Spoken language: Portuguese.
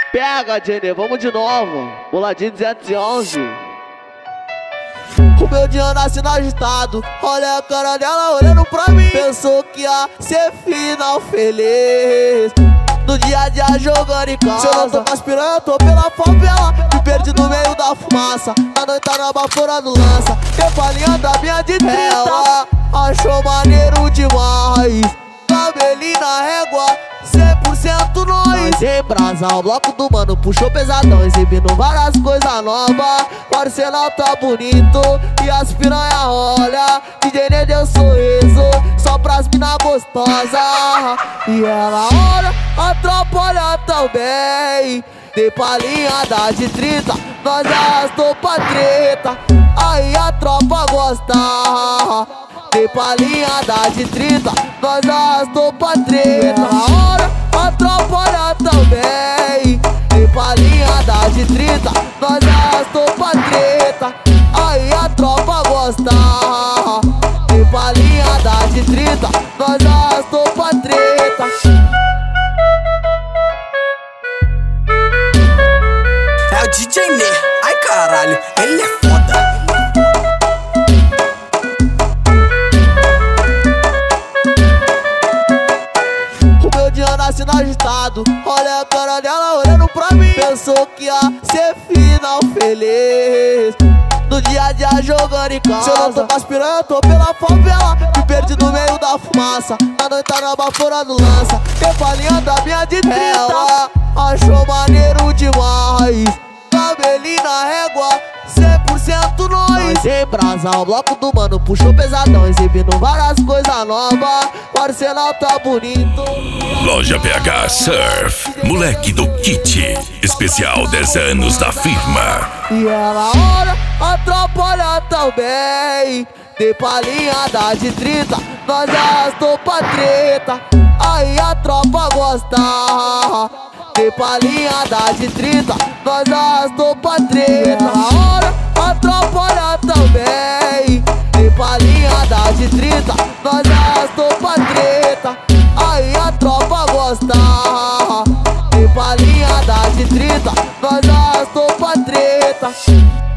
Pega, Jenny, vamos de novo. Boladinho 211. O meu dia nasce no agitado. Olha a cara dela olhando pra mim. Pensou que ia ser final feliz. No dia a dia jogando em casa. Se eu não tô com as piranha, eu tô pela favela. Me perdi no meio da fumaça. A noite tá na baforando lança. Tem palhinha da minha de 30. Ela achou maneiro demais. Cabelinho na régua, 100% nós. Em brasa, o bloco do mano puxou pesadão, exibindo várias coisas novas. O arsenal tá bonito e as piranha olha. DJ Ney deu sorriso só pras mina gostosa. E ela olha, a tropa olha também. Tem palhinha da de 30, nós arrastou pra treta. Aí a tropa gosta. Tem palhinha da de 30, nós arrastou pra treta. Na hora, a tropa olha também. Tem palhinha da de 30, nós arrastou pra treta. Aí a tropa gosta. Tem palhinha da de 30, nós arrastou pra treta. É o DJ Ney, ai caralho, ele é foda. Nasce no agitado, olha a cara dela olhando pra mim. Pensou que ia ser final feliz. No dia a dia jogando em casa. Se eu não tô com as piranha, eu tô pela favela. Me perdi no meio da fumaça. A noite tá na baforando lança. Tem palhinha da minha de 30. Ela achou maneiro demais. Cabelinho na régua, 100% nós. Em brasa, o bloco do mano puxou pesadão, exibindo várias coisas novas. O arsenal tá bonito. Loja PH Surf, moleque do kit, especial 10 anos da firma. E ela olha, a tropa olha também. Tem palhinha da de 30, nós arrastou pra treta. Aí a tropa gosta. Tem palhinha da de 30, nós arrastou pra treta. Na hora, a tropa olha também. Tem palhinha da de 30, nós arrastou pra treta. Aí a tropa gosta. Tem palhinha da de 30, nós arrastou pra treta.